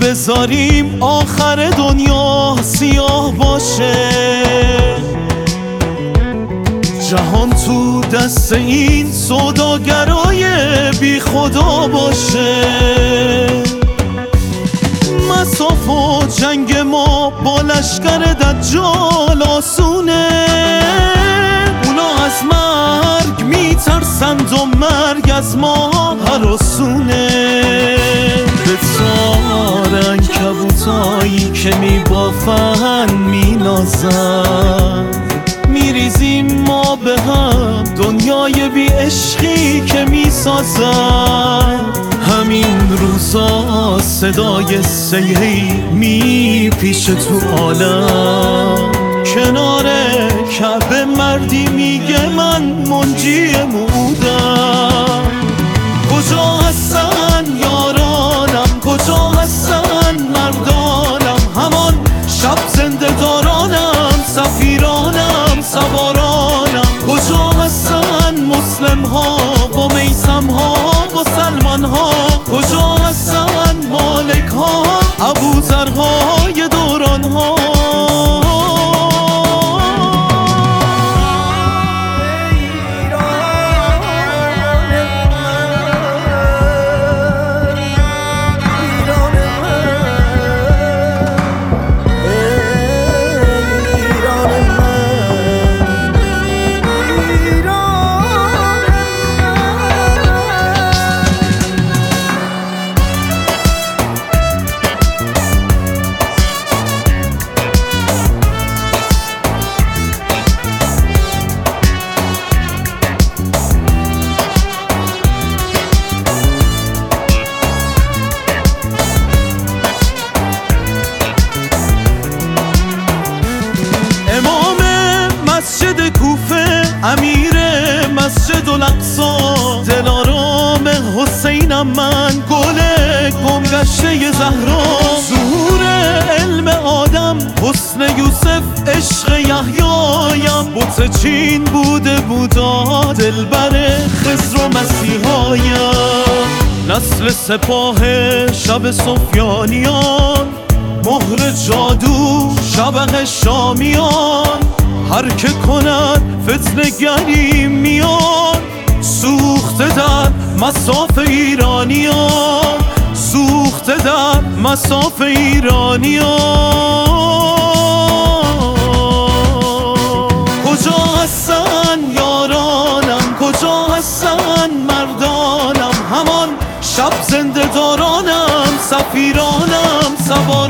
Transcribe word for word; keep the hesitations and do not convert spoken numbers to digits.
بذاریم آخر دنیا سیاه باشه، جهان تو دست این سوداگرای بی خدا باشه. مساف و جنگ ما با لشکر دجال آسونه، اونا از مرگ میترسند و مرگ از ما هراسونه. به تار عنکبوتایی که میبافن مینازن، میریزیم ما به هم دنیای بی عشقی که میسازن. همین روزا صدای سیهی میپیشه تو عالم، کنار کعبه مردی میگه من منجی مودم. کجا هستن یارانم، کجا هستن مردانم، همان شب زنده دارانم، سفیرانم، سوارانم. کجا هستن مسلم ها و میثم ها و سلمان ها، کجا هستن مالک ها، ابوذر های دوران ها. مسجد کوفه، امیر مسجد الاقصی، دلارام حسینم من، گل گمگشته زهرا. ظهور علم آدم، حسن یوسف، عشق یحیایم. بت چین بوده بودا، دلبر خضر و مسیحایم. نسل سپاه شب سفیانیان، مهر جادو شبح شامیان. هر که کند فتنه گری میان، سوخته در مصاف ایرانیان، سوخته در مصاف ایرانیان. کجا هستن یارانم، کجا هستن مردانم، همان شب زنده دارانم، سفیرانم، سوارانم.